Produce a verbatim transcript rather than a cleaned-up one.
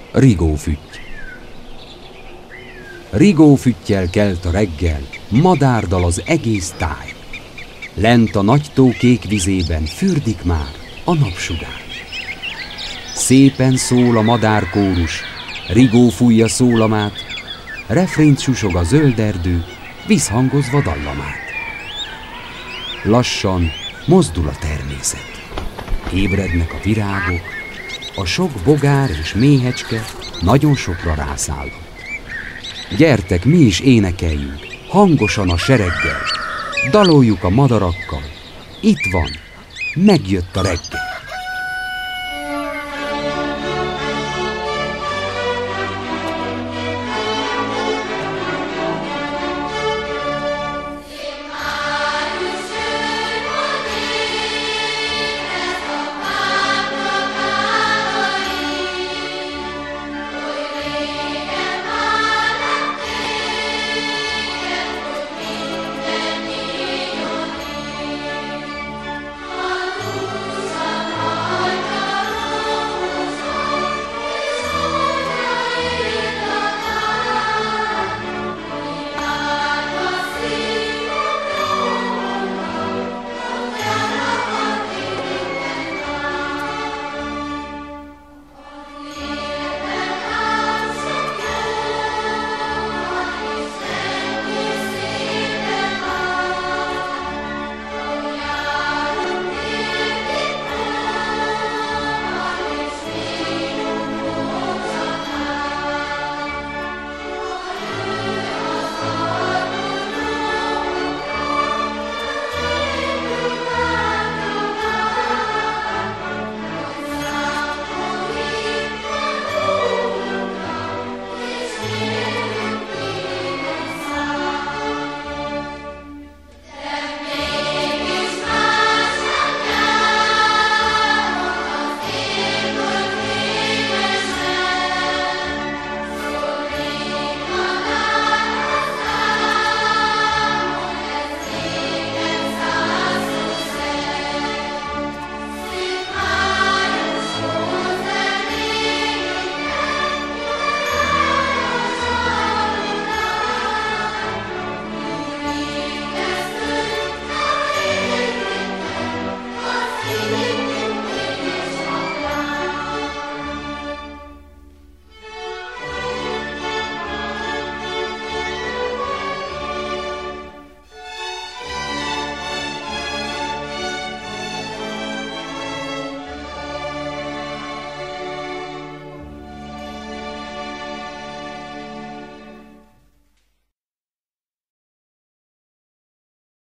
Rigófütty. Rigófüttyel kelt a reggel, madárdal az egész táj. Lent a nagy tó kék vizében fürdik már a napsugár. Szépen szól a madárkórus, Rigó fújja szólamát, refrént susog a zöld erdő, visszhangozva dallamát. Lassan mozdul a természet. Ébrednek a virágok, a sok bogár és méhecske nagyon sokra rászállott. Gyertek, mi is énekeljünk, hangosan a sereggel, daloljuk a madarakkal. Itt van, megjött a reggel.